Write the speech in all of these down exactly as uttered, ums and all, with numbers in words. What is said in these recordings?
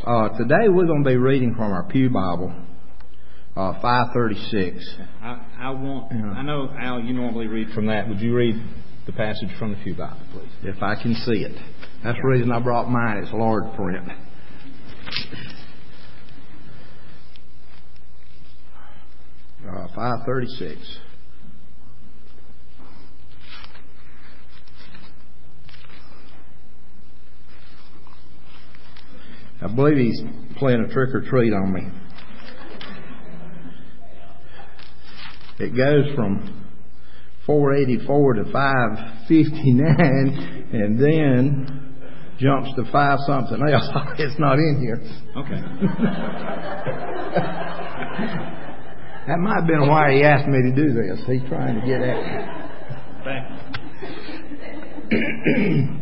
Uh, today we're going to be reading from our Pew Bible, uh, five thirty-six. I, I want. Yeah. I know, Al, you normally read from that. Would you read the passage from the Pew Bible, please? If I can see it. That's the reason I brought mine. It's large print. Uh, five thirty-six. I believe he's playing a trick or treat on me. It goes from four eighty-four to five fifty-nine and then jumps to five something else. It's not in here. Okay. That might have been why he asked me to do this. He's trying to get at me.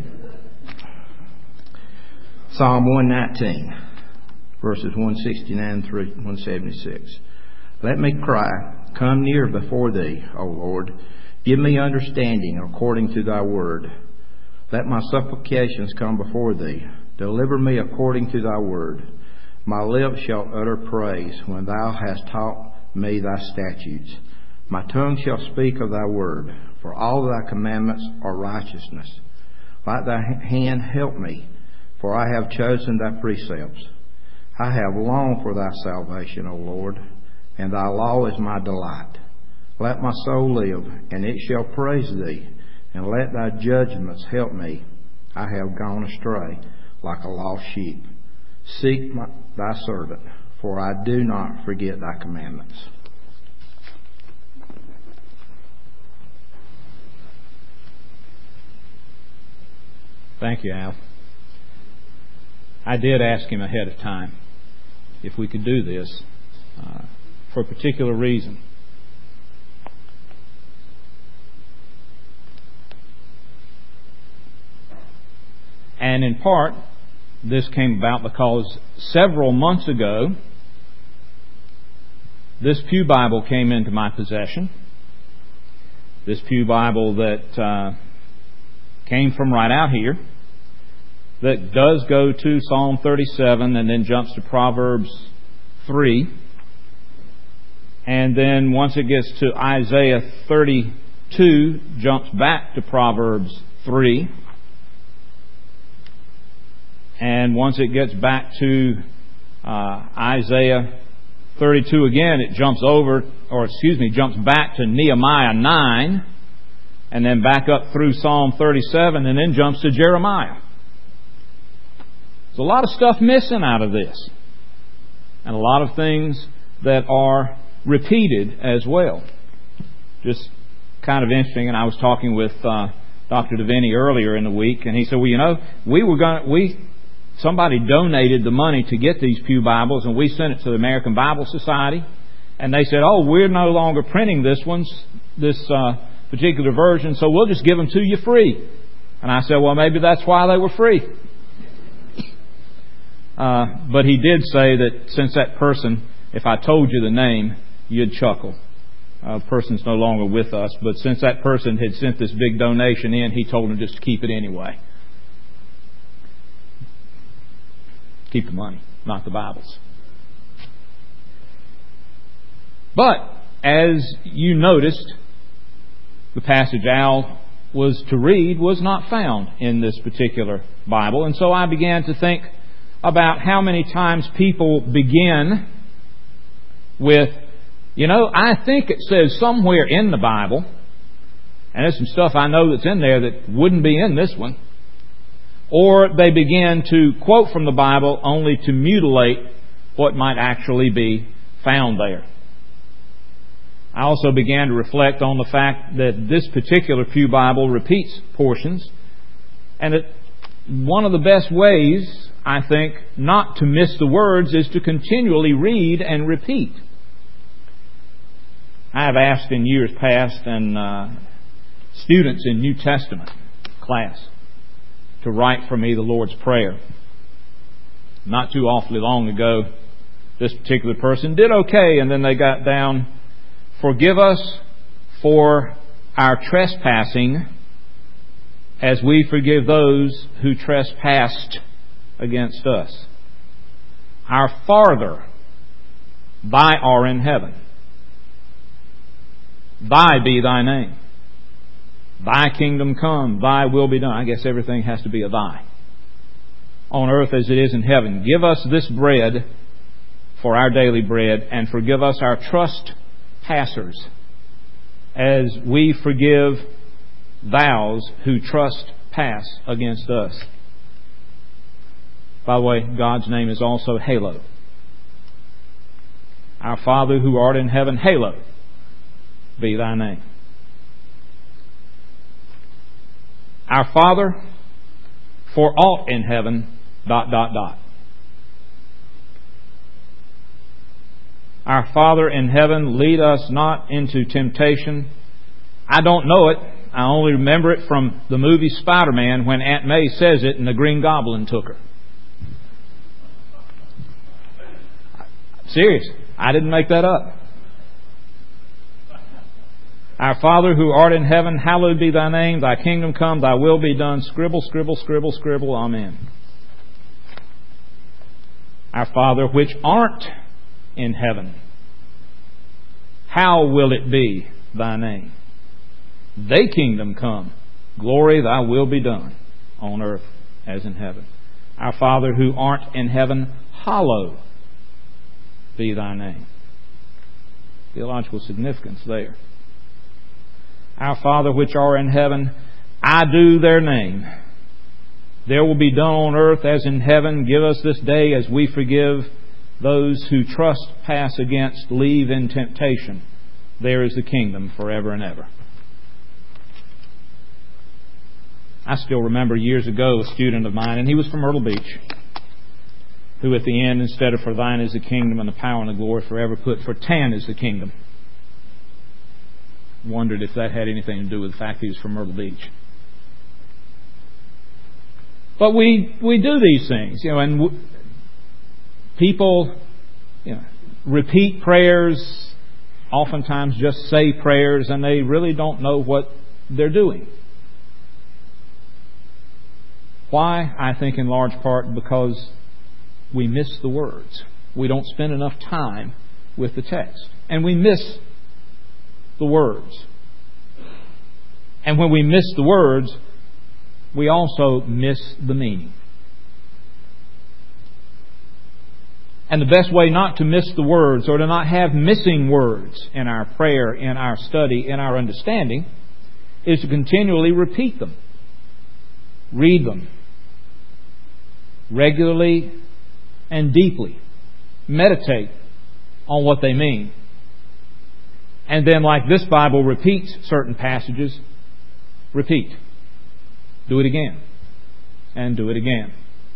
Psalm one nineteen, verses one sixty-nine through one seventy-six. Let me cry, come near before thee, O Lord. Give me understanding according to thy word. Let my supplications come before thee. Deliver me according to thy word. My lips shall utter praise when thou hast taught me thy statutes. My tongue shall speak of thy word, for all thy commandments are righteousness. Let thy hand help me, for I have chosen thy precepts. I have longed for thy salvation, O Lord, and thy law is my delight. Let my soul live, and it shall praise thee, and let thy judgments help me. I have gone astray like a lost sheep. Seek my, thy servant, for I do not forget thy commandments. Thank you, Al. I did ask him ahead of time if we could do this uh, for a particular reason. And in part, this came about because several months ago, this Pew Bible came into my possession. This Pew Bible that uh, came from right out here, that does go to Psalm thirty-seven and then jumps to Proverbs three. And then once it gets to Isaiah thirty-two, jumps back to Proverbs three. And once it gets back to uh, Isaiah thirty-two again, it jumps over, or excuse me, jumps back to Nehemiah nine, and then back up through Psalm thirty-seven, and then jumps to Jeremiah. There's a lot of stuff missing out of this. And a lot of things that are repeated as well. Just kind of interesting. And I was talking with uh, Doctor Devaney earlier in the week, and he said, well, you know, we were going to, we, somebody donated the money to get these Pew Bibles, and we sent it to the American Bible Society. And they said, oh, we're no longer printing this one, this uh, particular version, so we'll just give them to you free. And I said, well, maybe that's why they were free. Uh, but he did say that since that person, if I told you the name, you'd chuckle. Uh, the person's no longer with us, but since that person had sent this big donation in, he told them just to keep it anyway. Keep the money, not the Bibles. But, as you noticed, the passage Al was to read was not found in this particular Bible. And so I began to think about how many times people begin with, you know, I think it says somewhere in the Bible, and there's some stuff I know that's in there that wouldn't be in this one. Or they begin to quote from the Bible only to mutilate what might actually be found there. I also began to reflect on the fact that this particular Pew Bible repeats portions, and that one of the best ways, I think, not to miss the words is to continually read and repeat. I have asked in years past and uh, students in New Testament class to write for me the Lord's Prayer. Not too awfully long ago, this particular person did okay, and then they got down, forgive us for our trespassing as we forgive those who trespassed against us. Our Father, Thy art in heaven. Thy be Thy name. Thy kingdom come, Thy will be done. I guess everything has to be a Thy. On earth as it is in heaven. Give us this bread for our daily bread, and forgive us our trespassers, as we forgive those who trespass against us. By the way, God's name is also Halo. Our Father who art in heaven, Halo be Thy name. Our Father, for aught in heaven, dot, dot, dot. Our Father in heaven, lead us not into temptation. I don't know it. I only remember it from the movie Spider-Man when Aunt May says it and the Green Goblin took her. Serious. I didn't make that up. Our Father who art in heaven, hallowed be Thy name. Thy kingdom come, Thy will be done. Scribble, scribble, scribble, scribble. Amen. Our Father which art in heaven, how will it be Thy name? Thy kingdom come, glory, Thy will be done on earth as in heaven. Our Father who art in heaven, hallowed be Thy name. Theological significance there. Our Father which art in heaven, I do their name. There will be done on earth as in heaven. Give us this day as we forgive those who trespass against, leave in temptation. There is the kingdom forever and ever. I still remember years ago a student of mine, and he was from Myrtle Beach, who at the end, instead of for Thine is the kingdom and the power and the glory forever, put for Tan is the kingdom. Wondered if that had anything to do with the fact that he was from Myrtle Beach. But we we do these things, you know, and w- people, you know, repeat prayers, oftentimes just say prayers, and they really don't know what they're doing. Why? I think in large part because we miss the words. We don't spend enough time with the text. And we miss the words. And when we miss the words, we also miss the meaning. And the best way not to miss the words, or to not have missing words in our prayer, in our study, in our understanding, is to continually repeat them. Read them. Regularly and deeply. Meditate on what they mean. And then, like this Bible repeats certain passages, repeat. Do it again. And do it again.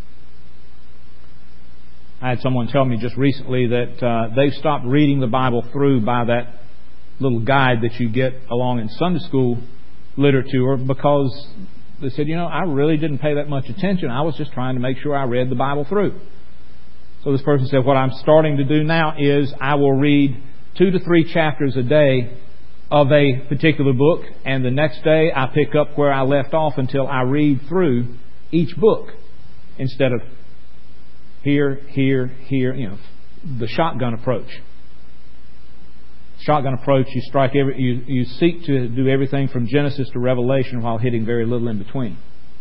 I had someone tell me just recently that uh, they've stopped reading the Bible through by that little guide that you get along in Sunday school literature, because they said, you know, I really didn't pay that much attention. I was just trying to make sure I read the Bible through. So this person said, what I'm starting to do now is I will read two to three chapters a day of a particular book, and the next day I pick up where I left off until I read through each book, instead of here, here, here, you know, the shotgun approach. Shotgun approach, you strike every, you, you seek to do everything from Genesis to Revelation while hitting very little in between.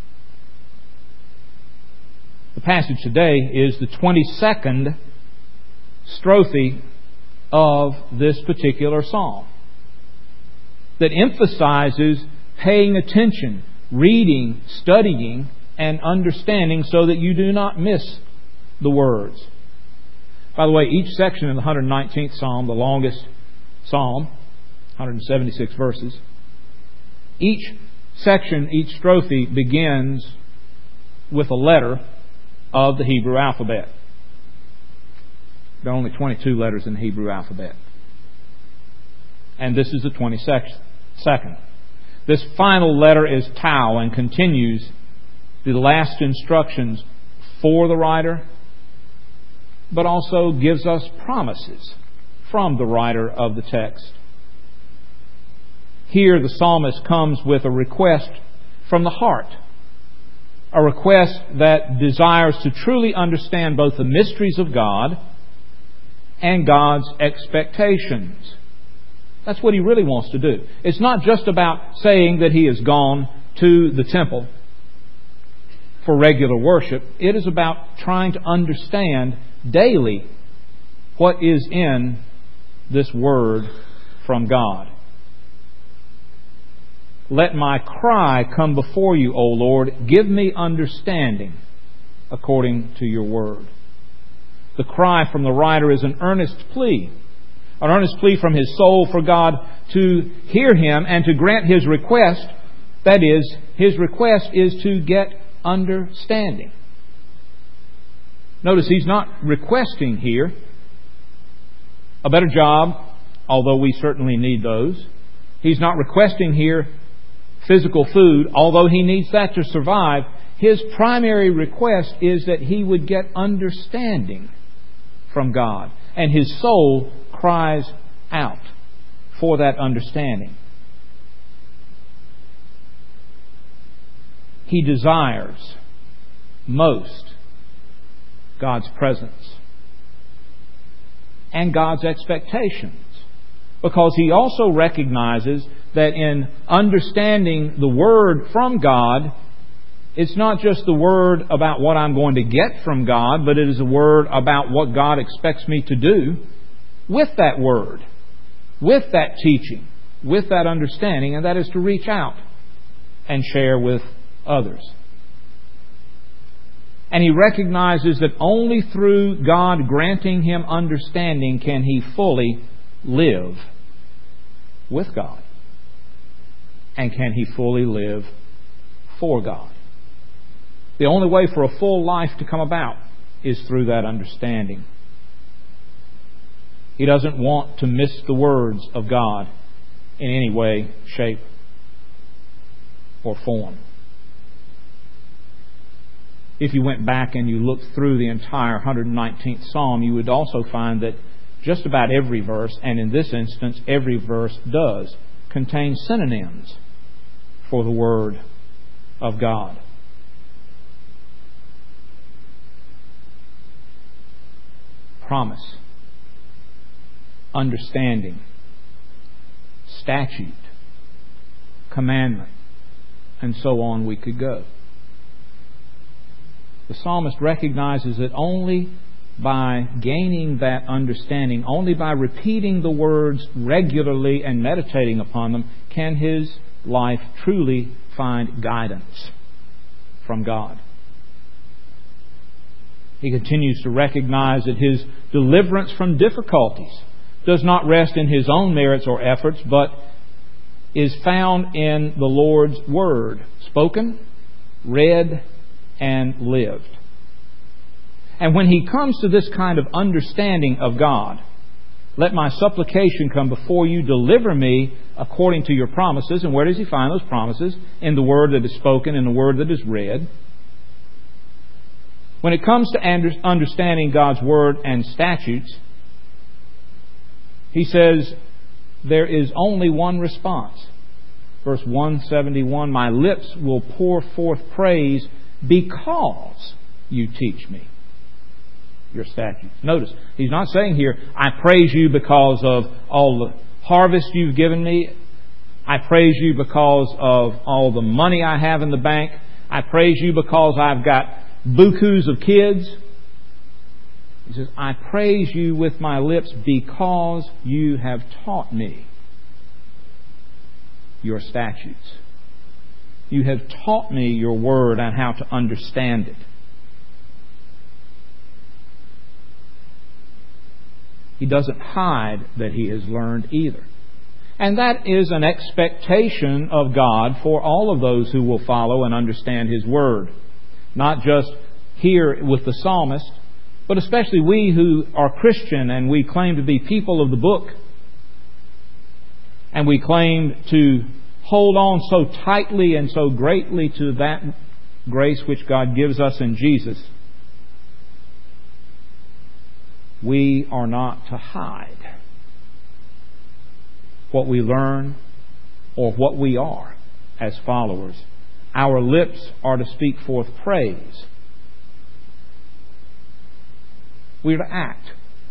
The passage today is the twenty-second strophe of this particular psalm, that emphasizes paying attention, reading, studying, and understanding so that you do not miss the words. By the way, each section in the one hundred nineteenth Psalm, the longest Psalm, one hundred seventy-six verses, each section, each strophe begins with a letter of the Hebrew alphabet. There are only twenty-two letters in the Hebrew alphabet. And this is the twenty-second. This final letter is Tau and continues the last instructions for the writer, but also gives us promises from the writer of the text. Here the psalmist comes with a request from the heart, a request that desires to truly understand both the mysteries of God and God's expectations. That's what he really wants to do. It's not just about saying that he has gone to the temple for regular worship. It is about trying to understand daily what is in this word from God. Let my cry come before you, O Lord. Give me understanding according to your word. The cry from the writer is an earnest plea. An earnest plea from his soul for God to hear him and to grant his request. That is, his request is to get understanding. Notice he's not requesting here a better job, although we certainly need those. He's not requesting here physical food, although he needs that to survive. His primary request is that he would get understanding from God. And his soul cries out for that understanding. He desires most God's presence and God's expectations, because he also recognizes that in understanding the Word from God, it's not just the Word about what I'm going to get from God, but it is a Word about what God expects me to do with that Word, with that teaching, with that understanding, and that is to reach out and share with others. And he recognizes that only through God granting him understanding can he fully live with God. And can he fully live for God. The only way for a full life to come about is through that understanding. He doesn't want to miss the words of God in any way, shape, or form. If you went back and you looked through the entire one hundred nineteenth Psalm, you would also find that just about every verse, and in this instance every verse does, contain synonyms for the Word of God. Promise, understanding, statute, commandment, and so on we could go. The psalmist recognizes that only by gaining that understanding, only by repeating the words regularly and meditating upon them, can his life truly find guidance from God. He continues to recognize that his deliverance from difficulties does not rest in his own merits or efforts, but is found in the Lord's Word, spoken, read, and lived. And when he comes to this kind of understanding of God, let my supplication come before you, deliver me according to your promises. And where does he find those promises? In the Word that is spoken, in the Word that is read. When it comes to understanding God's Word and statutes, he says there is only one response. Verse one seventy-one, my lips will pour forth praise because you teach me your statutes. Notice, he's not saying here, I praise you because of all the harvest you've given me. I praise you because of all the money I have in the bank. I praise you because I've got bukus of kids. He says, I praise you with my lips because you have taught me your statutes. You have taught me your word and how to understand it. He doesn't hide that he has learned either. And that is an expectation of God for all of those who will follow and understand His Word. Not just here with the psalmist, but especially we who are Christian and we claim to be people of the book. And we claim to hold on so tightly and so greatly to that grace which God gives us in Jesus. We are not to hide what we learn or what we are as followers Our lips are to speak forth praise. We are to act.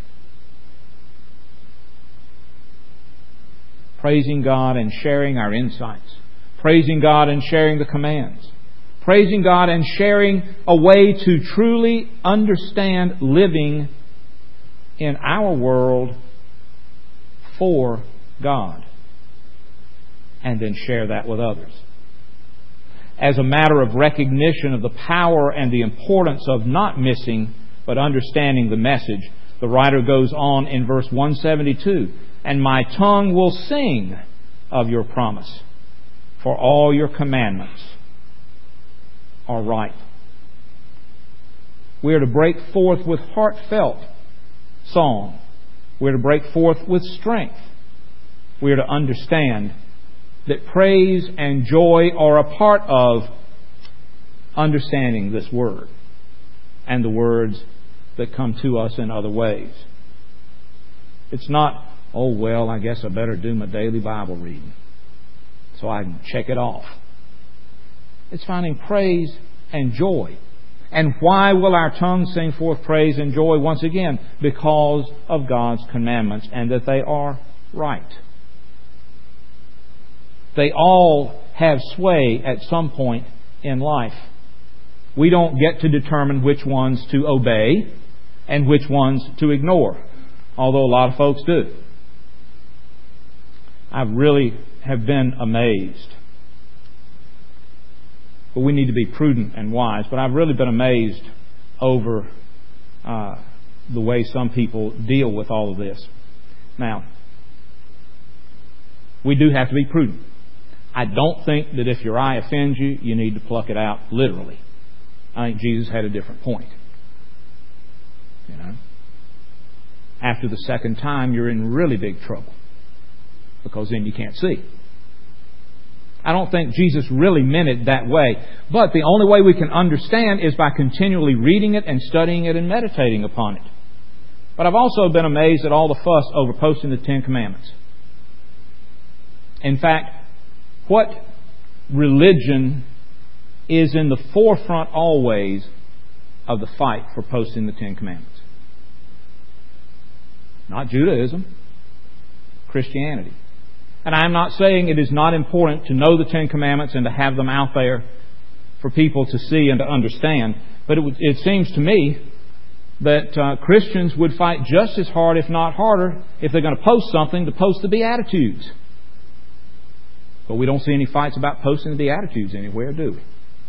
Praising God and sharing our insights. Praising God and sharing the commands. Praising God and sharing a way to truly understand living in our world for God. And then share that with others. As a matter of recognition of the power and the importance of not missing but understanding the message, the writer goes on in verse one seventy-two, "And my tongue will sing of your promise, for all your commandments are right." We are to break forth with heartfelt song. We are to break forth with strength. We are to understand that praise and joy are a part of understanding this Word and the words that come to us in other ways. It's not, oh, well, I guess I better do my daily Bible reading so I can check it off. It's finding praise and joy. And why will our tongue sing forth praise and joy? Once again, because of God's commandments and that they are right. They all have sway at some point in life. We don't get to determine which ones to obey and which ones to ignore, although a lot of folks do. I really have been amazed. But we need to be prudent and wise. But I've really been amazed over uh, the way some people deal with all of this. Now, we do have to be prudent. I don't think that if your eye offends you, you need to pluck it out literally. I think Jesus had a different point. You know, after the second time, you're in really big trouble because then you can't see. I don't think Jesus really meant it that way. But the only way we can understand is by continually reading it and studying it and meditating upon it. But I've also been amazed at all the fuss over posting the Ten Commandments. In fact, what religion is in the forefront always of the fight for posting the Ten Commandments? Not Judaism, Christianity. And I'm not saying it is not important to know the Ten Commandments and to have them out there for people to see and to understand. But it, would, it seems to me that uh, Christians would fight just as hard, if not harder, if they're going to post something, to post the Beatitudes. But we don't see any fights about posting the Beatitudes anywhere, do we?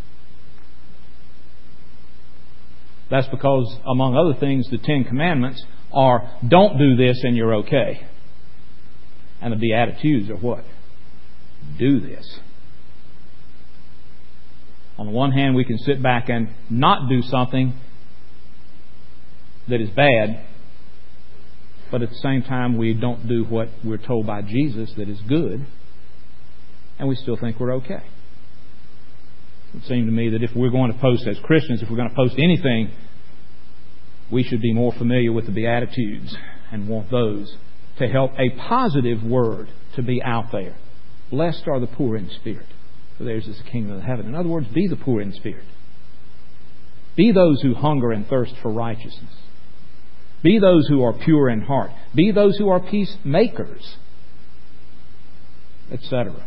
That's because, among other things, the Ten Commandments are, don't do this and you're okay. And the Beatitudes are what? Do this. On the one hand, we can sit back and not do something that is bad, but at the same time, we don't do what we're told by Jesus that is good, and we still think we're okay. It seemed to me that if we're going to post as Christians, if we're going to post anything, we should be more familiar with the Beatitudes and want those to help a positive word to be out there. Blessed are the poor in spirit, for theirs is the kingdom of heaven. In other words, be the poor in spirit. Be those who hunger and thirst for righteousness. Be those who are pure in heart. Be those who are peacemakers, et cetera.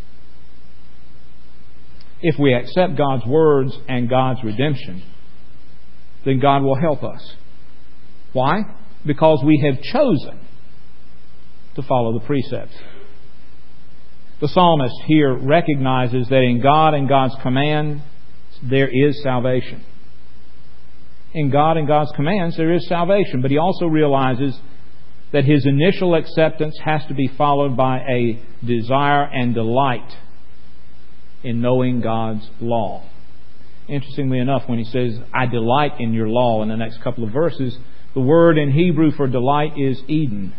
If we accept God's words and God's redemption, then God will help us. Why? Because we have chosen to follow the precepts. The psalmist here recognizes that in God and God's command there is salvation. In God and God's commands there is salvation, but he also realizes that his initial acceptance has to be followed by a desire and delight in knowing God's law. Interestingly enough, when he says, I delight in your law, in the next couple of verses, the word in Hebrew for delight is Eden.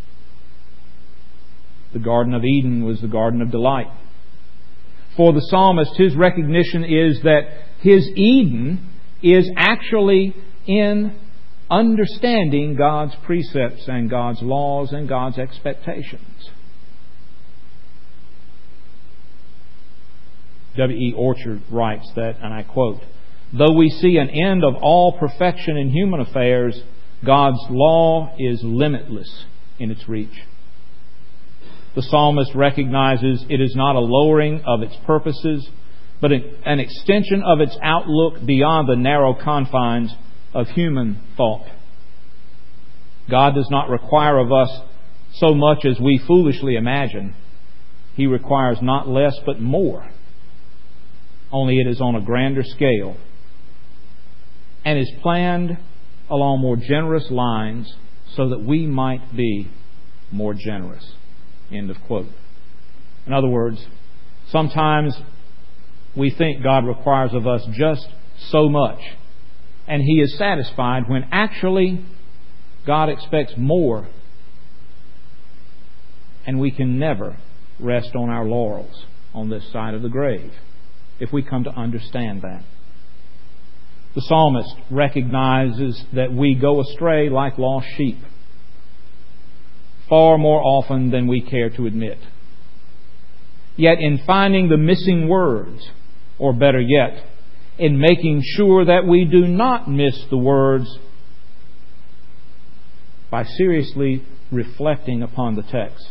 The Garden of Eden was the Garden of Delight. For the psalmist, his recognition is that his Eden is actually in understanding God's precepts and God's laws and God's expectations. W E Orchard writes that, and I quote, "Though we see an end of all perfection in human affairs, God's law is limitless in its reach." The psalmist recognizes it is not a lowering of its purposes, but an extension of its outlook beyond the narrow confines of human thought. God does not require of us so much as we foolishly imagine. He requires not less but more. Only it is on a grander scale and is planned along more generous lines so that we might be more generous. End of quote. In other words, sometimes we think God requires of us just so much, and He is satisfied when actually God expects more, and we can never rest on our laurels on this side of the grave if we come to understand that. The psalmist recognizes that we go astray like lost sheep far more often than we care to admit. Yet in finding the missing words, or better yet, in making sure that we do not miss the words by seriously reflecting upon the text,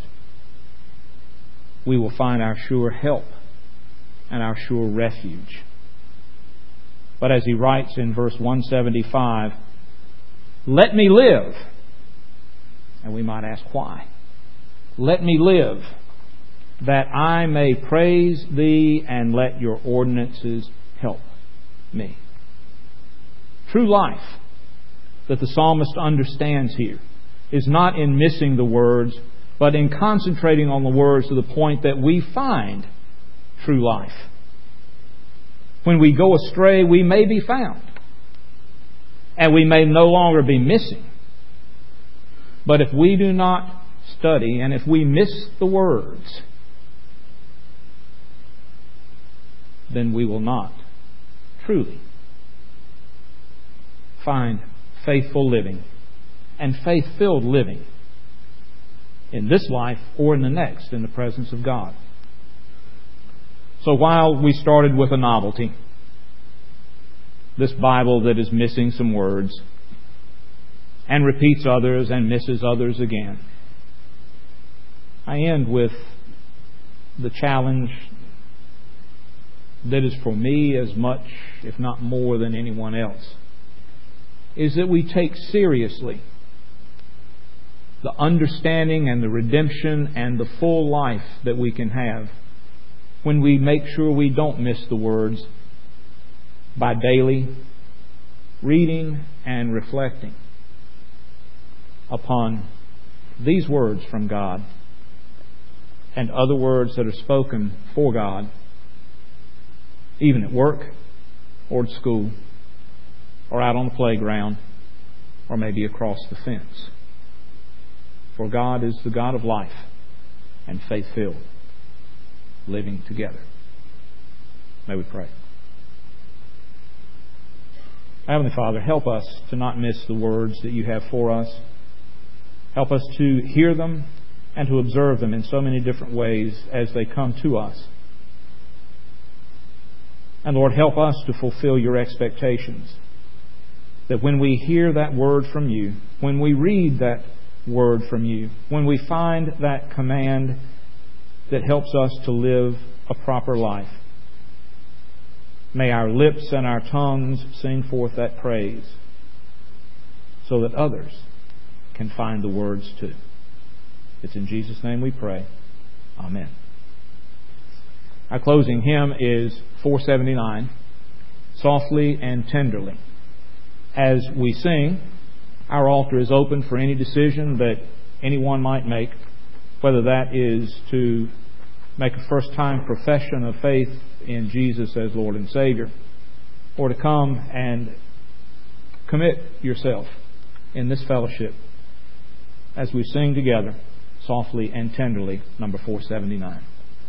we will find our sure help and our sure refuge. But as he writes in verse one seventy-five, "Let me live." And we might ask why. "Let me live, that I may praise Thee, and let Your ordinances help me." True life that the psalmist understands here is not in missing the words, but in concentrating on the words to the point that we find true life. When we go astray, we may be found, and we may no longer be missing. But if we do not study, and if we miss the words, then we will not truly find faithful living and faith-filled living in this life or in the next in the presence of God. So while we started with a novelty, this Bible that is missing some words and repeats others and misses others again, I end with the challenge that is for me as much, if not more than anyone else, is that we take seriously the understanding and the redemption and the full life that we can have when we make sure we don't miss the words by daily reading and reflecting upon these words from God and other words that are spoken for God, even at work or at school or out on the playground or maybe across the fence. For God is the God of life and faith-filled living together. May we pray. Heavenly Father, help us to not miss the words that You have for us. Help us to hear them and to observe them in so many different ways as they come to us. And Lord, help us to fulfill Your expectations. That when we hear that word from You, when we read that word from You, when we find that command that helps us to live a proper life, may our lips and our tongues sing forth that praise so that others can find the words too. It's in Jesus' name we pray. Amen. Our closing hymn is four seventy-nine, "Softly and Tenderly." As we sing, our altar is open for any decision that anyone might make, whether that is to make a first-time profession of faith in Jesus as Lord and Savior, or to come and commit yourself in this fellowship as we sing together, Softly and Tenderly, number four seventy-nine.